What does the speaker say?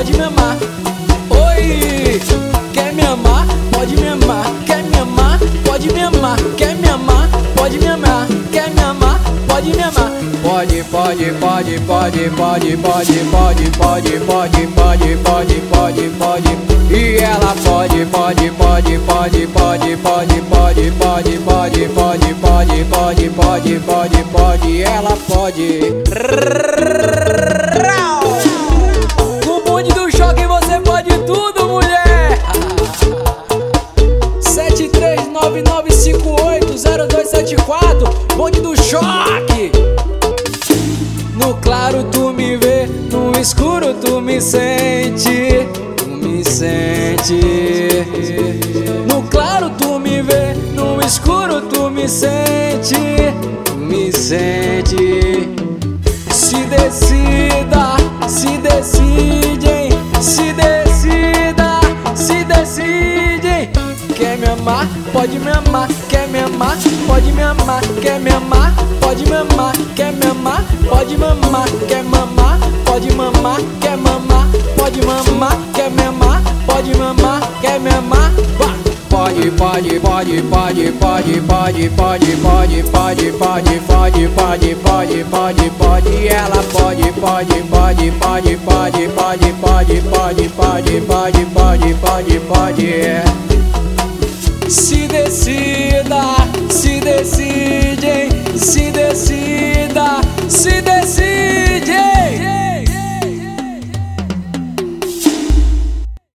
pode me amar. Oi, quer me amar? Pode me amar. Quer me amar? Pode me amar. Quer me amar? Pode me amar. Quer me amar? Pode me amar. Pode, pode, pode, pode, pode, pode, pode, pode, pode, pode, pode, pode, pode. E ela pode, pode, pode, pode, pode, pode, pode, pode, pode, pode, pode, pode, pode, pode, pode, ela pode. Com o bonde do choque você pode tudo, mulher. 7399580274, bonde do choque. No claro tu me vê, no escuro tu me sente, tu me sente. No claro tu me vê, no escuro tu me sente, tu me sente. Se decida, se decidem, se decida, se decidem. Quer me amar? Pode me amar. Quer me amar? Pode me amar. Quer me amar? Pode me amar. Quer me amar? Pode me amar. Quer mamar? Pode mamar. Quer mamar? Pode mamar. Quer me amar? Pode me amar. Quer me amar? Pode, pode, pode, pode, pode, pode, pode, pode, pode, pode, pode, pode, pode, pode, pode, ela pode, pode, pode, pode, pode, pode, pode, pode, pode, pode, pode, pode, pode.